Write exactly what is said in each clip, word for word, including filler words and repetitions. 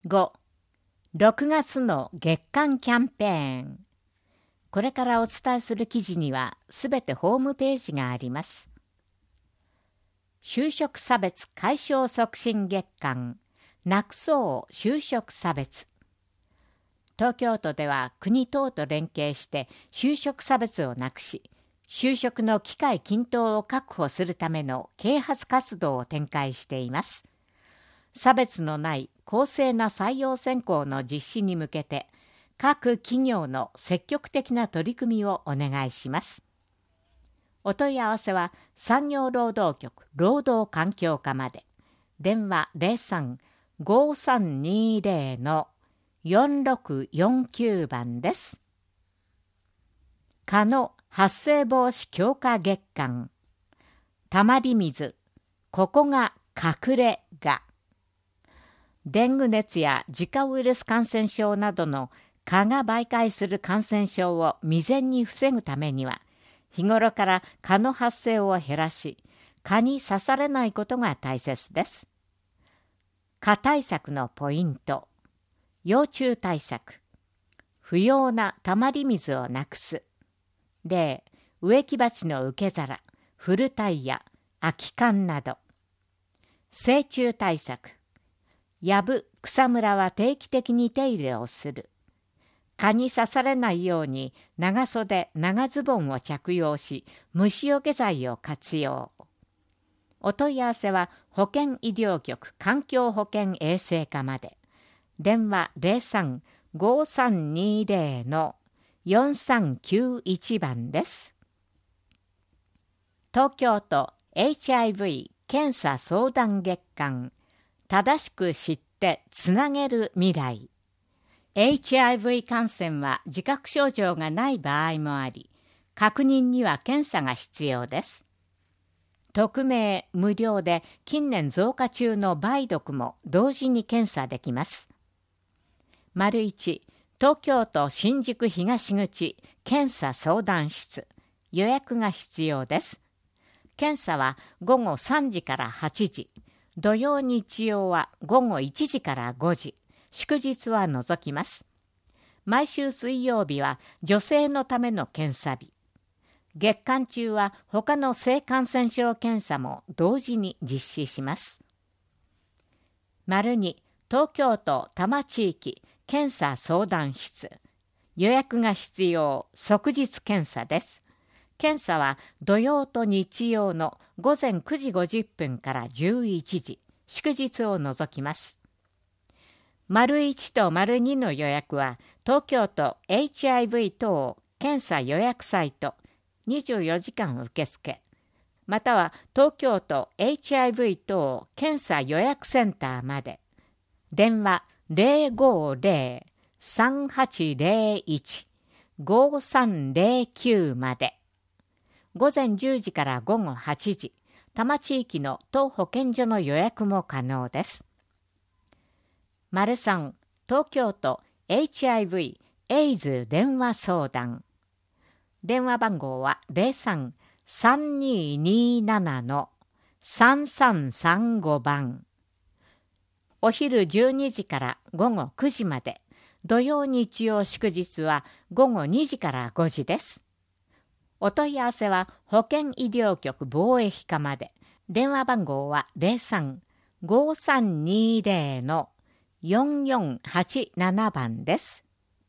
ご、ろくがつの月間キャンペーン。これからお伝えする記事にはすべてホームページがあります。就職差別解消促進月間、なくそう就職差別。東京都では国等と連携して就職差別をなくし、就職の機会均等を確保するための啓発活動を展開しています。差別のない公正な採用選考の実施に向けて、各企業の積極的な取り組みをお願いします。お問い合わせは産業労働局労働環境課まで。電話 ゼロさん ごーさんにーゼロ よんろくよんきゅう 番です。蚊の発生防止強化月間。たまり水、ここが隠れ家。デング熱やジカウイルス感染症などの蚊が媒介する感染症を未然に防ぐためには、日頃から蚊の発生を減らし、蚊に刺されないことが大切です。蚊対策のポイント。幼虫対策。不要なたまり水をなくす。例、植木鉢の受け皿、古タイヤ、空き缶など。成虫対策。やぶ、草むらは定期的に手入れをする。蚊に刺されないように長袖、長ズボンを着用し、虫除け剤を活用。お問い合わせは保健医療局環境保健衛生課まで。電話 ゼロさん ごーさんにーゼロ よんさんきゅういち 番です。東京都 エイチアイブイ 検査相談月間。正しく知ってつなげる未来。エイチアイブイ 感染は自覚症状がない場合もあり、確認には検査が必要です。匿名、無料で近年増加中の梅毒も同時に検査できます。丸いち、東京都新宿東口検査相談室。予約が必要です。検査はごごさんじからはちじ。土曜日曜はごごいちじからごじ、祝日は除きます。毎週水曜日は女性のための検査日。月間中は他の性感染症検査も同時に実施します。丸に、東京都多摩地域検査相談室。予約が必要、即日検査です。検査は土曜と日曜のごぜんくじごじゅっぷんからじゅういちじ、祝日を除きます。丸いちと丸にの予約は東京都 エイチアイブイ 等検査予約サイトにじゅうよじかん受付、または東京都 エイチアイブイ 等検査予約センターまで。電話 ゼロごゼロ さんはちゼロいち ごさんゼロきゅう まで。ごぜんじゅうじからごごはちじ、多摩地域の当保健所の予約も可能です。丸さん、東京都 エイチアイブイ エイズ電話相談。電話番号は ゼロさん さんにーにーなな さんさんさんご 番。お昼じゅうにじからごごくじまで、土曜日曜祝日はごごにじからごじです。お問い合わせは保健医療局防疫課まで。電話番号は ゼロさん ごーさんにーゼロ よんよんはちなな 番です。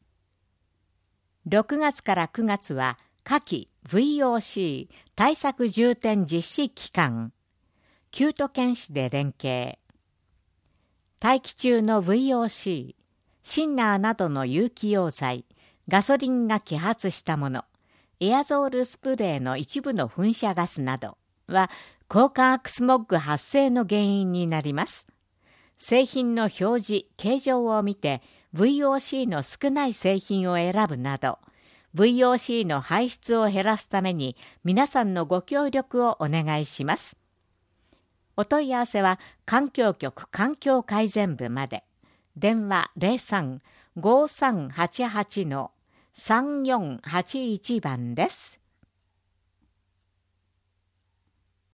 ろくがつからくがつは夏季 ブイオーシー 対策重点実施期間。キュート検視で連携。待機中の ブイオーシー、シンナーなどの有機溶剤、ガソリンが揮発したもの、エアゾールスプレーの一部の噴射ガスなどは高化学スモッグ発生の原因になります。製品の表示、形状を見て ブイオーシー の少ない製品を選ぶなど、ブイオーシー の排出を減らすために皆さんのご協力をお願いします。お問い合わせは環境局環境改善部まで。電話 ゼロさん ごーさんはちはち さんよんはちいち 番です。